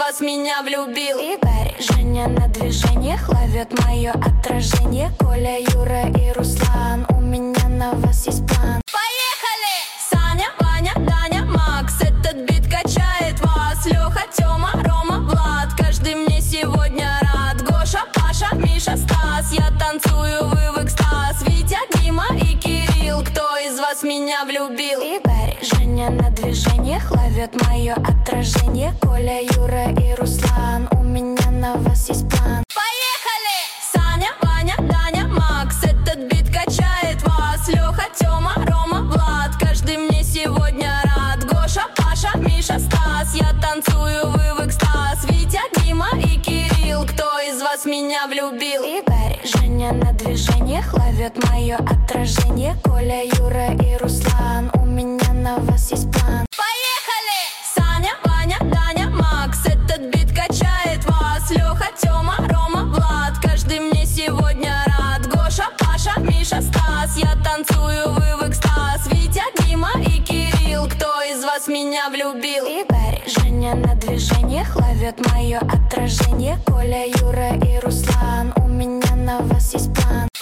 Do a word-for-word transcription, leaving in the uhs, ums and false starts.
вас меня влюбил? Игорь, Женя на движениях ловят мое отражение. Коля, Юра и Руслан, у меня на вас есть план. Поехали! Саня, Ваня, Даня, Макс, этот бит качает вас. Леха, Тёма, Рома, Влад, каждый мне сегодня рад. Гоша, Паша, Миша, Стас, я танцую, вы в экстаз. Витя, Дима и Кирилл, кто из вас меня влюбил? Игорь, Женя на движениях ловят мое отражение. Коля, Юра и Руслан, у меня на вас есть план. Поехали! Саня, Ваня, Даня, Макс, этот бит качает вас. Леха, Тёма, Рома, Влад, каждый мне сегодня рад. Гоша, Паша, Миша, Стас, я танцую, вы в экстаз. Витя, Дима и Кирилл, кто из вас меня влюбил? Игорь, Женя на движениях ловят мое отражение. Коля, Юра и Руслан, у меня на вас есть план. Поехали! Саня, Ваня, Даня, Макс, этот бит качает вас. Леха, Тёма, Рома, Влад, каждый мне сегодня рад. Гоша, Паша, Миша, Стас, я танцую, вы в экстаз. Витя, Дима и Кирилл, кто из вас меня влюбил? Игорь, Женя на движениях ловят мое отражение. Коля, Юра и Руслан, у меня на вас есть план.